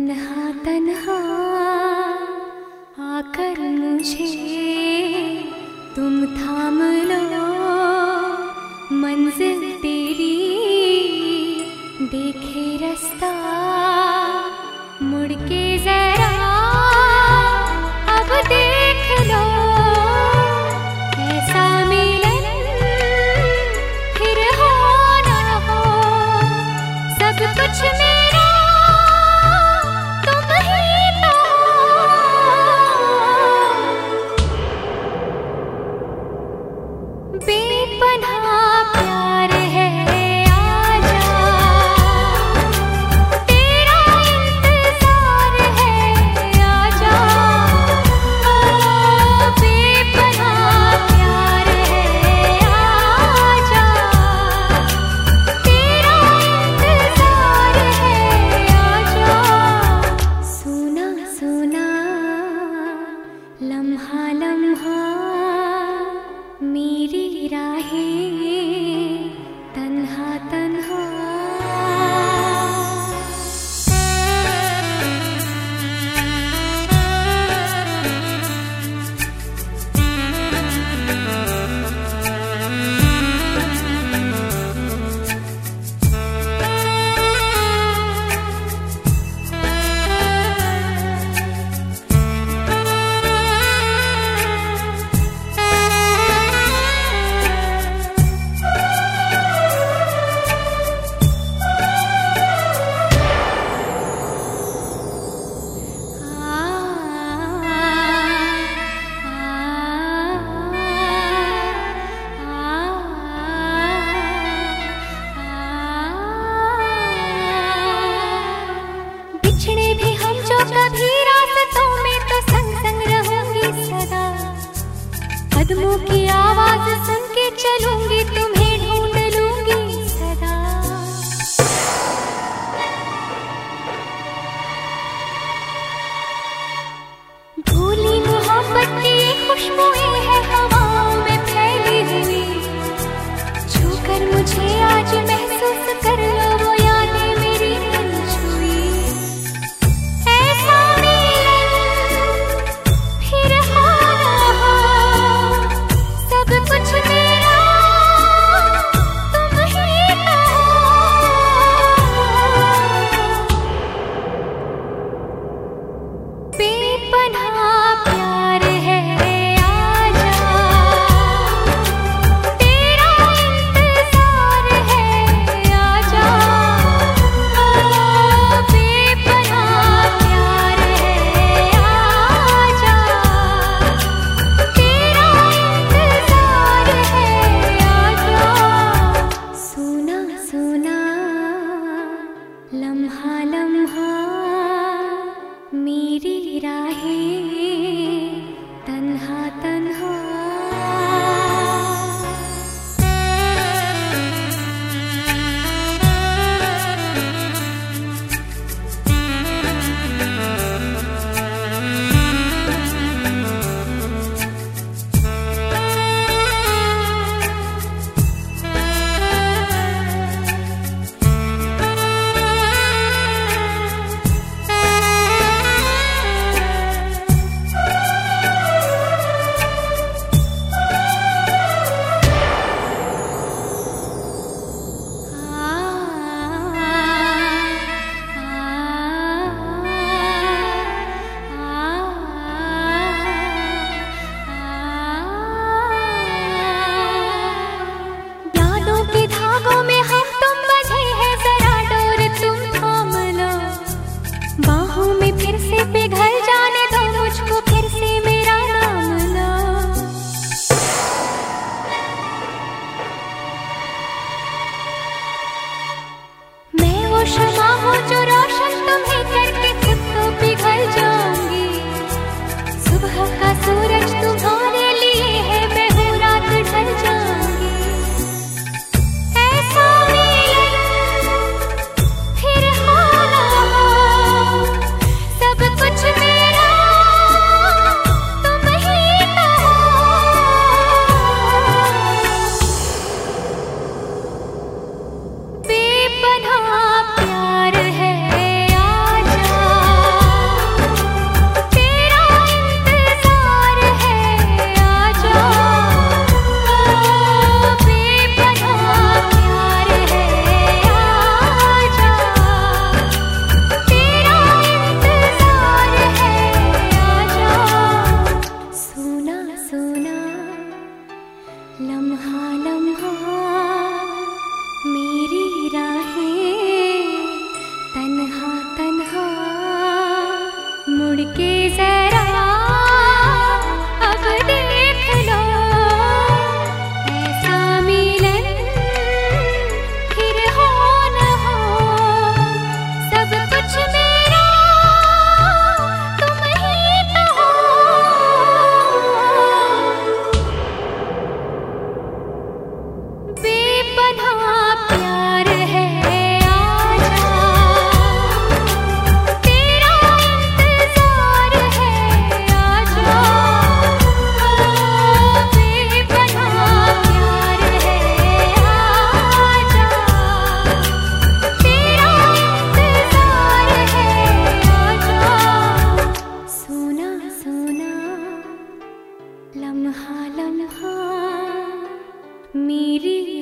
तन्हा तन्हा आकर मुझे तुम थाम लो, मंजिल तेरी देखे रास्ता मुड़ के जरा अब देख लो, ऐसा मिलन फिर हो ना हो, सब कुछ मेरा तुम ही तो हो। बेपनाह प्यार है आजा, तेरा इंतजार है आजा, ओ बेपनाह प्यार है आजा, तेरा इंतजार है आजा। सुना सुना लम्हा लम्हा मेरी राहें तन्हा तन्हा। बिछड़े भी हम जो कभी रास्तों में तो संग संग रहूंगी सदा, कदमों की आवाज सुन के चलूंगी तुम्हें ढूंढ लूंगी सदा। भूली मोहब्बत की खुशबुएं है हवाओं में फैली हुई, छूकर मुझे आज महसूस कर लो वो यादें मेरी दिल छुई। ऐसा मिलन फिर हो ना हो, सब कुछ मेरा के जरा अब देख लो, ऐसा मिलन फिर हो न हो। सब कुछ मेरा तुम ही तो हो। बेपनाह प्यार है आजा, तेरा इंतजार है आजा। बेपनाह प्यार है आजा, तेरा इंतजार है आजा। सोना सोना लम्हा लम्हा मेरी